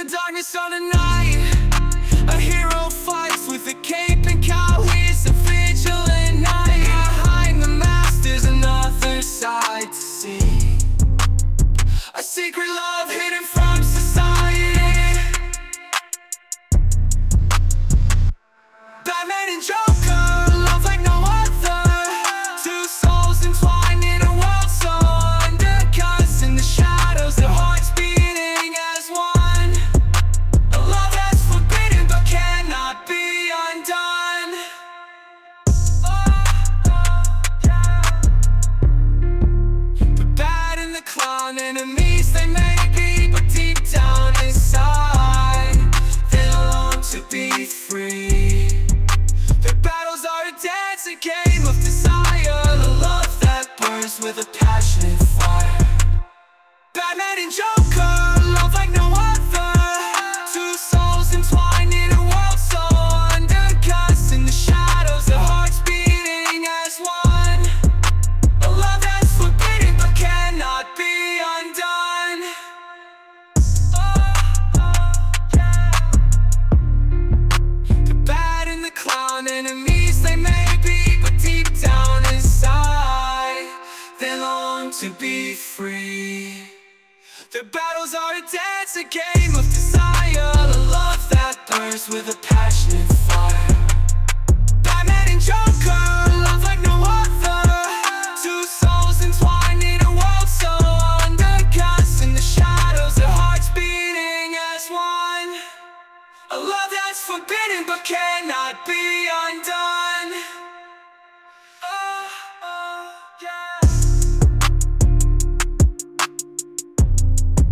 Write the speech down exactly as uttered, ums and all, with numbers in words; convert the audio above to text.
the darkness of the night, a hero fights with a cape and cowl. He's a vigilant knight. Behind the mask there's another side to see, a secret love hidden from society. Batman and Joker, love like no other. Two souls entwined in a world so undercut. In the shadows, their hearts beating as one. A love that's forbidden but cannot be undone. Oh, oh, yeah. The bat and the clown, enemies they may be, but deep down inside they long to be free. Their battles are a dance, a game of desire, a love that burns with a passionate fire. Batman and Joker, love like no other. Two souls entwined in a world so undercut. In the shadows, their hearts beating as one. A love that's forbidden but cannot be undone. Oh, oh, yeah. The bat and the clown, enemies they may be, but deep down inside they long to be free. Their battles are a dance, a game of desire, a love that burns with a passionate fire. Batman and Joker, love like no other. Two souls entwined in a world so undercut. In the shadows, their hearts beating as one. A love that's forbidden but cannot be